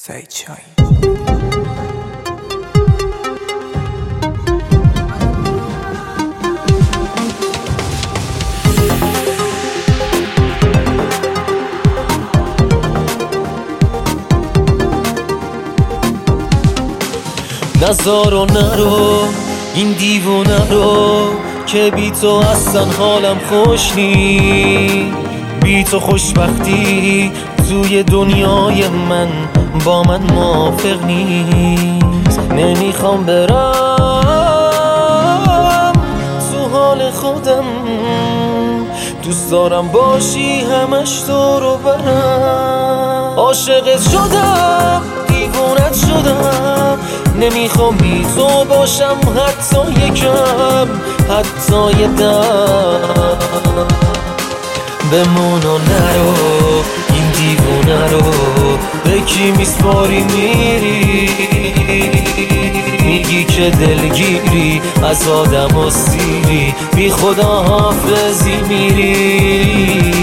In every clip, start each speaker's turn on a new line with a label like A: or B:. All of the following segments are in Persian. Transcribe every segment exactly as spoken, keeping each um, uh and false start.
A: سعید شاهین.
B: نزار و نرو این دیوونه رو که بی تو اصلا حالم خوش نی. بی تو خوشبختی توی دنیای من با من موافق نیست. نمیخوام برم تو حال خودم، دوست دارم باشی همش تو رو برم. عاشقت شدم دیوونت شدم، نمیخوام بی تو باشم حتی یکم، حتی یه دم. بمون و نرو این دیوونه رو، به کی میسپاری میری؟ میگی که دلگیری از آدم و سیری، بی خدا حافظی میری.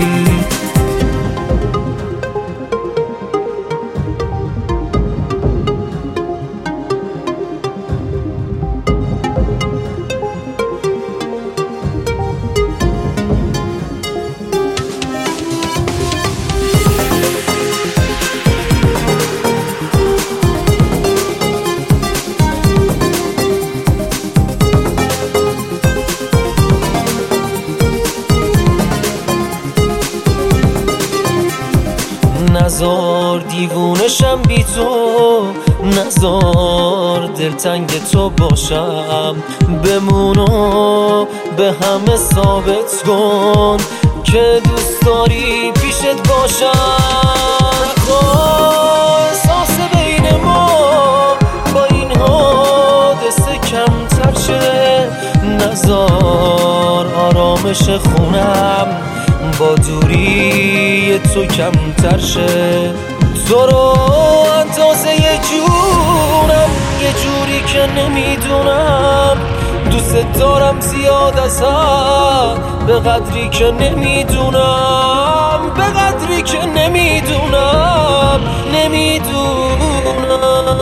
B: نزار دیوونشم بی تو، نزار دلتنگ تو باشم. بمونو به همه ثابت کن که دوست داری پیشت باشم. نخواه احساس بین ما با این حادثه کمتر شه، نزار آرامش خونم با دوری تو کمتر شه. تو رو اندازه یه جونم، یه جوری که نمیدونم. دوست دارم زیاد از هم، به قدری که نمیدونم، به قدری که نمیدونم، نمیدونم.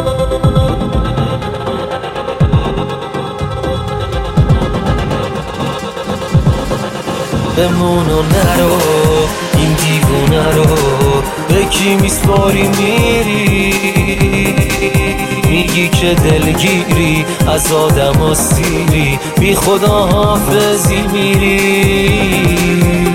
B: بمون و نرو این دیوونه رو، به کی میسپاری میری؟ میگی که دلگیری از آدم و سیری، بی خدا حافظی میری.